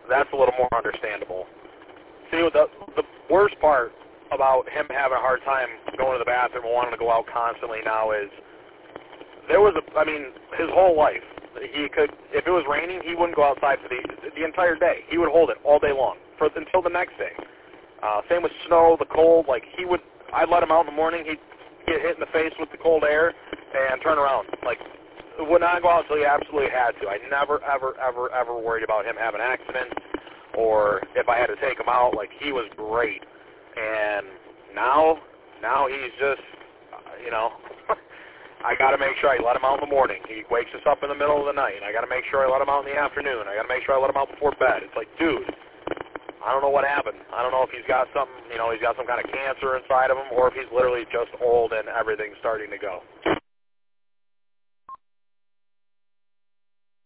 that's a little more understandable. See, the worst part about him having a hard time going to the bathroom and wanting to go out constantly now is his whole life, he could, if it was raining, he wouldn't go outside for the entire day. He would hold it all day long until the next day. Same with snow, the cold. Like I'd let him out in the morning. He'd get hit in the face with the cold air and turn around. Like, would not go out until he absolutely had to. I never, ever, ever, ever worried about him having accidents or if I had to take him out. Like, he was great. And now he's just, I got to make sure I let him out in the morning. He wakes us up in the middle of the night. I got to make sure I let him out in the afternoon. I got to make sure I let him out before bed. It's like, dude, I don't know what happened. I don't know if he's got something, he's got some kind of cancer inside of him, or if he's literally just old and everything's starting to go.